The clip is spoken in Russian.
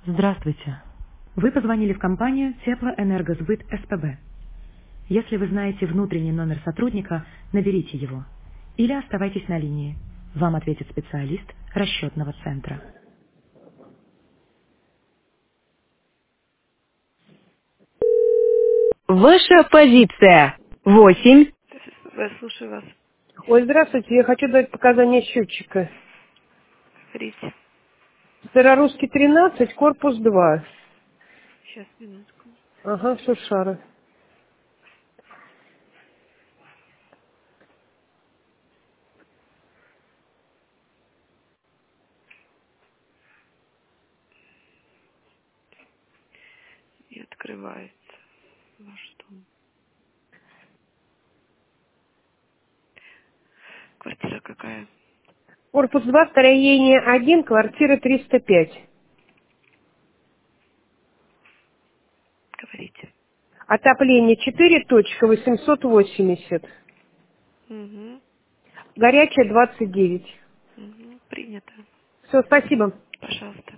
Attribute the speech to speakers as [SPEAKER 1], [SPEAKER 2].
[SPEAKER 1] Здравствуйте. Вы позвонили в компанию Теплоэнергосбыт СПБ. Если вы знаете внутренний номер сотрудника, наберите его. Или оставайтесь на линии. Вам ответит специалист расчетного центра. Ваша позиция. 8.
[SPEAKER 2] Я слушаю вас.
[SPEAKER 3] Ой, здравствуйте, я хочу дать показания счетчика.
[SPEAKER 2] Говорите.
[SPEAKER 3] Старорусский 13, корпус 2.
[SPEAKER 2] Сейчас, минутку.
[SPEAKER 3] Ага, Шушара.
[SPEAKER 2] Не открывается ваш дом. Квартира какая?
[SPEAKER 3] Корпус 2, строение 1, квартира 305.
[SPEAKER 2] Говорите.
[SPEAKER 3] Отопление 4.880.
[SPEAKER 2] Угу.
[SPEAKER 3] Горячая 29.
[SPEAKER 2] Угу. Принято.
[SPEAKER 3] Все, спасибо.
[SPEAKER 2] Пожалуйста.